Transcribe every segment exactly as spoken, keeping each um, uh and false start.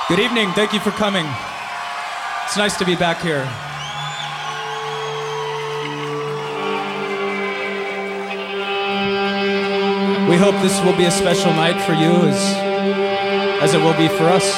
Good evening, thank you for coming. It's nice to be back here. We hope this will be a special night for you as, as it will be for us.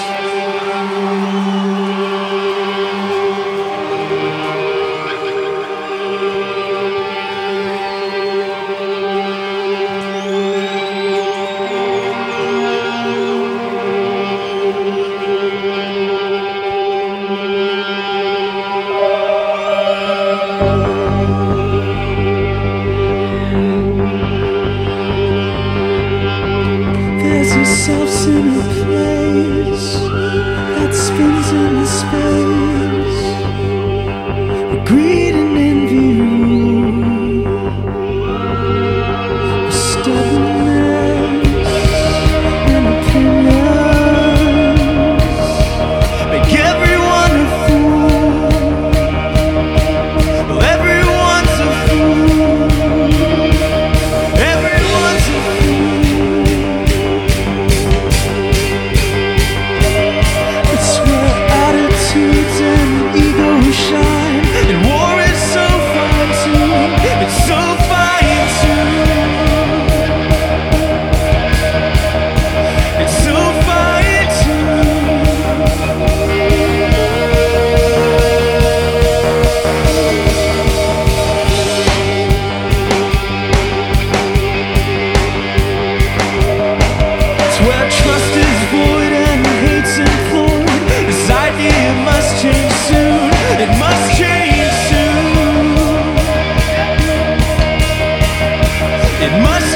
Yourselves in a place that spins in space, where greed and envy rule, where stubbornness and opinions make everyone a fool. Well, everyone's a fool. Everyone's a fool. And ego shine, and war is so fine too. It's so fine too. It's so fine too. It's where trust is void and hate's employed. This idea must change soon. It must change soon. It must